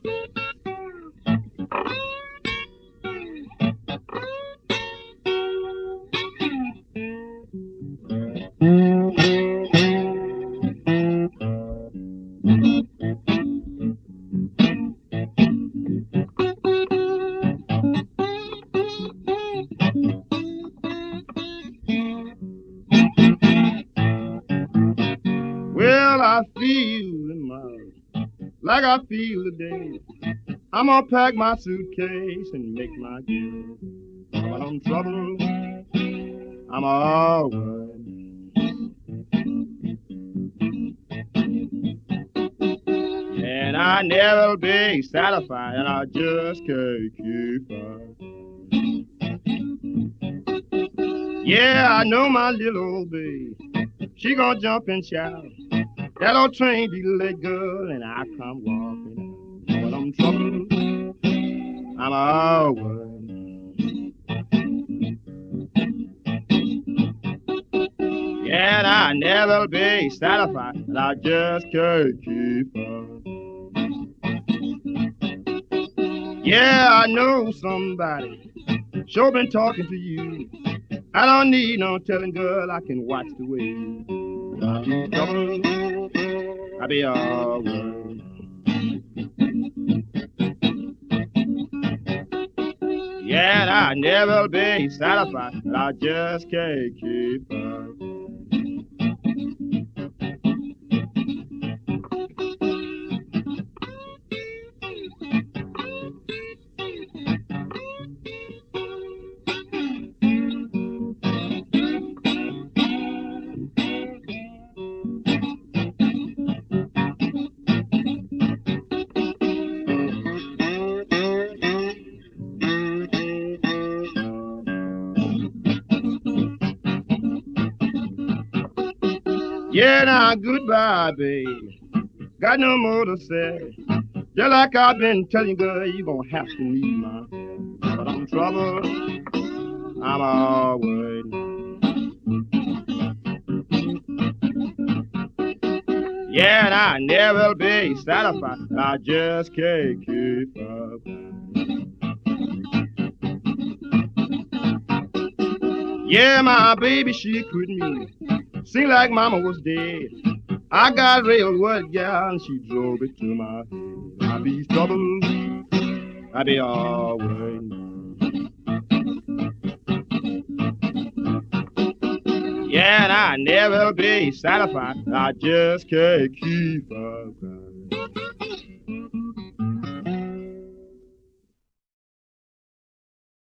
Well, I feel in my like I feel today. I'm gonna pack my suitcase and make my deal. But I'm trouble, I'm alright. And I never be satisfied, and I just can't keep up. Yeah, I know my little old babe. She gonna jump and shout. That old train be late, girl, and I come walking out. But I'm trouble, I'm alright. Yeah, and I never be satisfied, and I just can't keep up. Yeah, I know somebody sure been talking to you. I don't need no telling, girl, I can watch the way you trouble, I be alright. Yeah, and I never be satisfied, but I just can't keep up. Yeah, now goodbye, babe. Got no more to say. Just like I've been telling you, girl, you gonna have to leave my head. But I'm trouble, I'm alright. Yeah, and I never be satisfied. I just can't keep up. Yeah, my baby, she quit me. Seemed like mama was dead. I got railroad gal and she drove it to my head. I be trouble, I be alright. Yeah, and I never be satisfied. I just can't keep up.